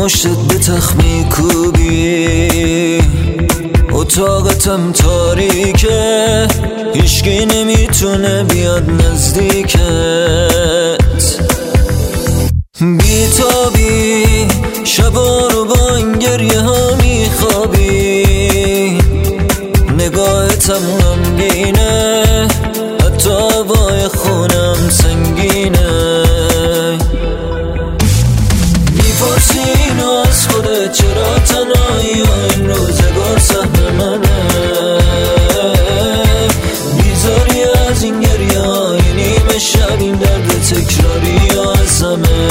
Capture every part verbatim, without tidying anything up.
مشتت به تخت میکوبی، اتاقتم تاریکه، هیچکی نمیتونه بیاد نزدیکت. بیتابی شبا رو با این گریه ها میخوابی، نگاهتم غمگینه، حتی هوای خونم سنگینه. میپرسی اینو از خودت چرا تنهایی و این روزگار سهم منه، بیزاری از این گریه های نیمه شب، این درد تکراری از همه.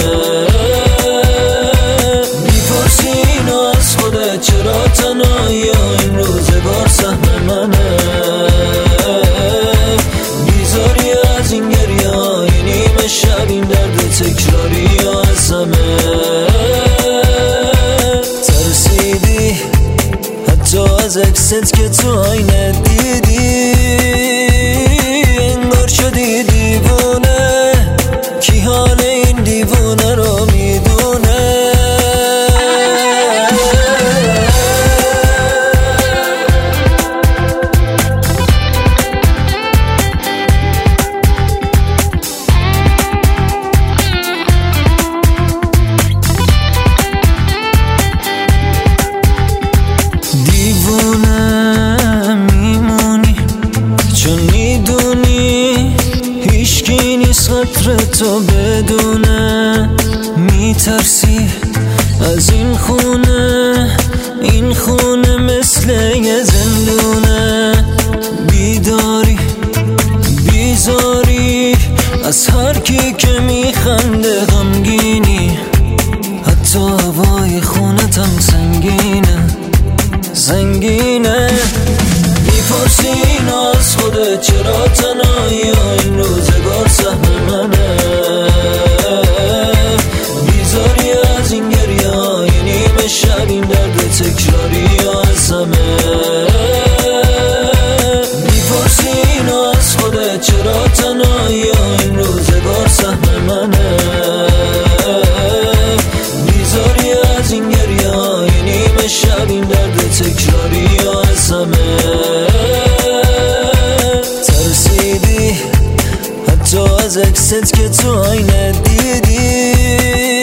میپرسی اینو از خودت چرا تنهایی و این روزگار سهم منه، بیزاری از این گریه های نیمه شب، این درد تکراری از همه. ترسیدی حتی از عکست که تو آینه دیدی، انگار شدی دیوونه، کی حال این دیوونه رو میدونه. دیوونه میمونی چون میدونی هیچکی نیست قدر تو بدونه. میترسی از این خونه، این خونه مثل یه زندونه. بیداری بیزاری از هر کی که میخنده، غمگینی حتی هوای خونتم سنگینه سنگینه. میپرسی اینو از خودت چرا تنهایی و این روزگار سهم منه، بیزاری از این گریه های نیمه شب، این درد تکراری از همه. میپرسی اینو از خودت چرا تنهایی و این روزگار سهم منه، بیزاری از این گریه های نیمه شب، این درد تکراری از همه. ترسیدی حتی از عکست که تو آینه دیدی،